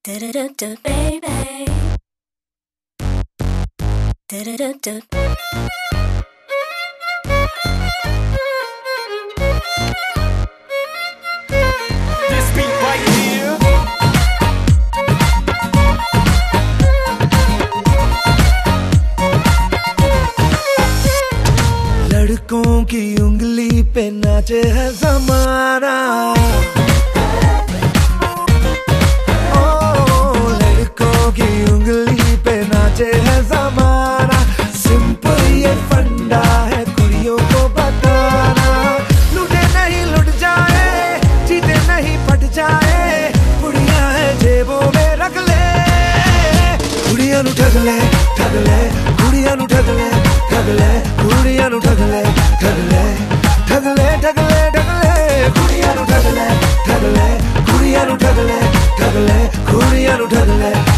Do-do-do-do, baby. Do-do-do-do. This beat right here. लड़कों की उंगली पे नाचे है ज़माना। की उंगली पे नाचे है ज़माना। सिंपल ये फंडा है कुड़ियों को बताना। लुटे नहीं लुट जाए, जीते नहीं पट जाए, कुड़ियां है जेबों में रख ले। कुड़ियां नु ठग ले, ठग ले, कुड़ियां नु ठग ले, ठग ले, कुड़ियां नु ठग ले, ठग ले, ठग ले, ठग ले, ठग ले, कुड़ियां नु ठग ले, ठग ले, कुड़ियां नु ठग ले, ठग ले, कुड़ियां नु ठग ले।